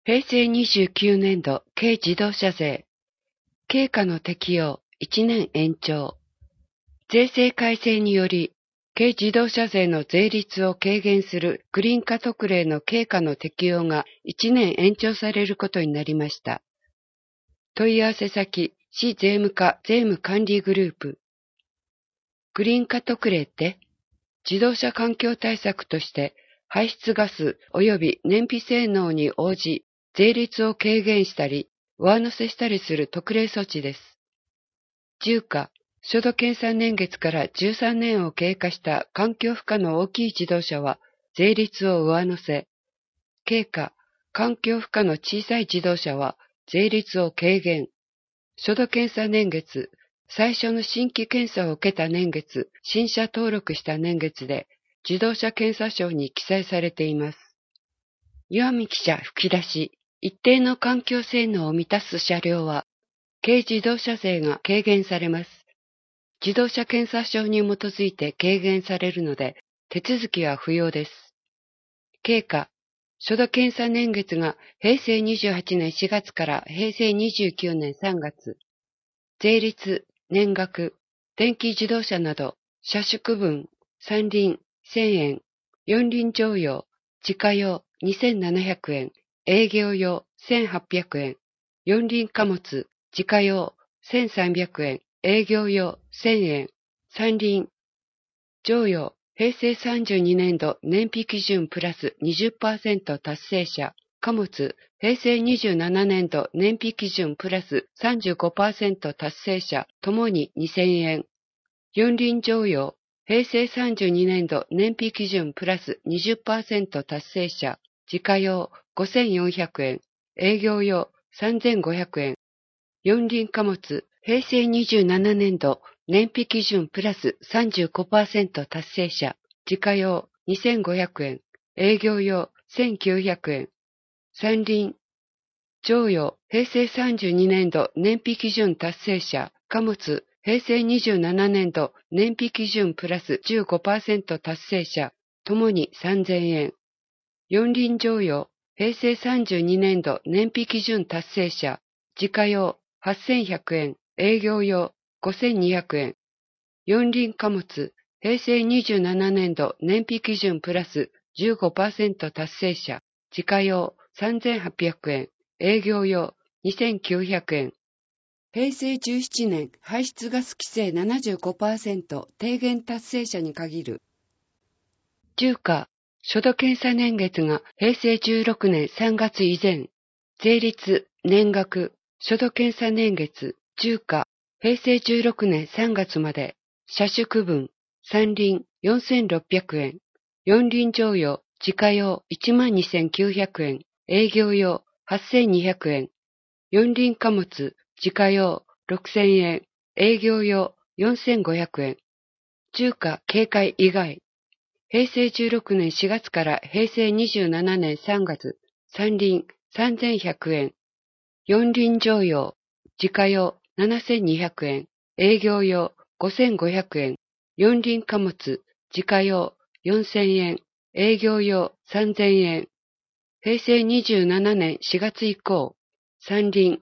平成29年度軽自動車税、軽価の適用1年延長。税制改正により、軽自動車税の税率を軽減するグリーン化特例の軽価の適用が1年延長されることになりました。問い合わせ先、市税務課税務管理グループ。グリーン化特例って、自動車環境対策として排出ガス及び燃費性能に応じ、税率を軽減したり、上乗せしたりする特例措置です。重価、初度検査年月から13年を経過した環境負荷の大きい自動車は、税率を上乗せ。軽価、環境負荷の小さい自動車は、税率を軽減。初度検査年月、最初の新規検査を受けた年月、新車登録した年月で、自動車検査証に記載されています。岩見記者吹き出し、一定の環境性能を満たす車両は、軽自動車税が軽減されます。自動車検査証に基づいて軽減されるので、手続きは不要です。軽価、初度検査年月が平成28年4月から平成29年3月。税率、年額、電気自動車など、車種区分、三輪、1000円、四輪乗用、自家用、2700円、営業用、1800円、四輪貨物、自家用、1300円、営業用、1000円、三輪、乗用、平成32年度燃費基準プラス 20% 達成者、貨物、平成27年度燃費基準プラス 35% 達成者ともに2000円。四輪乗用、平成32年度燃費基準プラス 20% 達成者、自家用5400円、営業用3500円。四輪貨物、平成27年度燃費基準プラス 35% 達成者、自家用2500円、営業用1900円。三輪、乗用、平成32年度燃費基準達成者、貨物、平成27年度燃費基準プラス 15% 達成者、ともに3000円。四輪乗用、平成32年度燃費基準達成者、自家用8100円、営業用5200円。四輪貨物、平成27年度燃費基準プラス 15% 達成者、自家用3800円、営業用2900円。平成17年排出ガス規制 75% 低減達成者に限る。重価、初度検査年月が平成16年3月以前。税率、年額、初度検査年月、重価、平成16年3月まで。車種区分、三輪4600円。四輪乗用、自家用12900円。営業用8200円。四輪貨物、自家用6000円。営業用4500円。重価軽快以外。平成16年4月から平成27年3月、三輪3100円。四輪乗用、自家用7200円。営業用5500円。四輪貨物、自家用4000円。営業用3000円。平成27年4月以降、三輪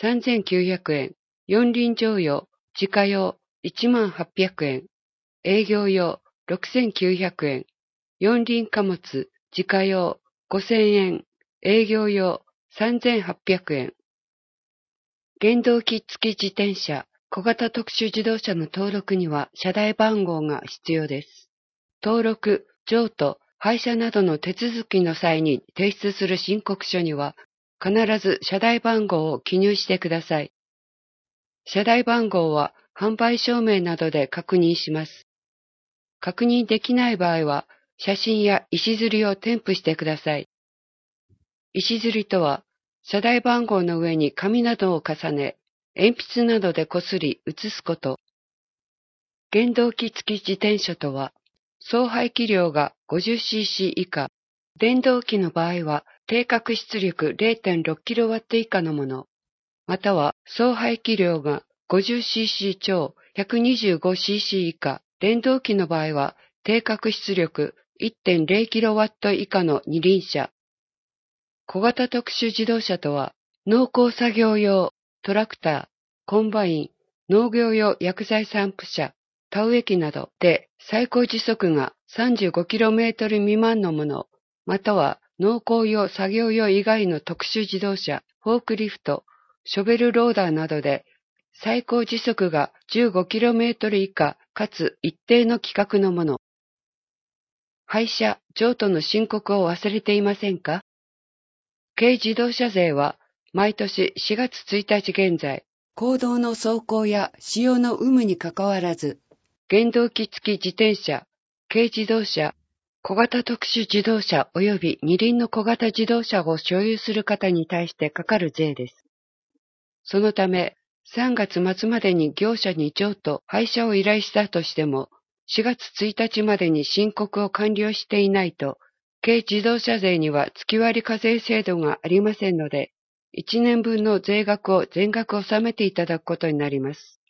3900円。四輪乗用、自家用10800円。営業用6900円。四輪貨物、自家用5000円。営業用3800円。原動機付き自転車、小型特殊自動車の登録には車台番号が必要です。登録、譲渡、廃車などの手続きの際に提出する申告書には必ず車台番号を記入してください。車台番号は販売証明などで確認します。確認できない場合は写真や石刷りを添付してください。石刷りとは、車台番号の上に紙などを重ね、鉛筆などでこすり写すこと。原動機付き自転車とは、総排気量が 50cc 以下、電動機の場合は定格出力 0.6kW 以下のもの、または総排気量が 50cc 超 125cc 以下、電動機の場合は定格出力 1.0kW 以下の二輪車。 小型特殊自動車とは、農耕作業用トラクター、コンバイン、農業用薬剤散布車、田植え機などで最高時速が 35km 未満のもの、または農耕用作業用以外の特殊自動車、フォークリフト、ショベルローダーなどで最高時速が 15km 以下かつ一定の規格のもの。廃車、譲渡の申告を忘れていませんか？軽自動車税は毎年4月1日現在、公道の走行や使用の有無にかかわらず、原動機付き自転車、軽自動車、小型特殊自動車及び二輪の小型自動車を所有する方に対してかかる税です。そのため、3月末までに業者に譲渡、廃車を依頼したとしても、4月1日までに申告を完了していないと、軽自動車税には月割課税制度がありませんので、1年分の税額を全額納めていただくことになります。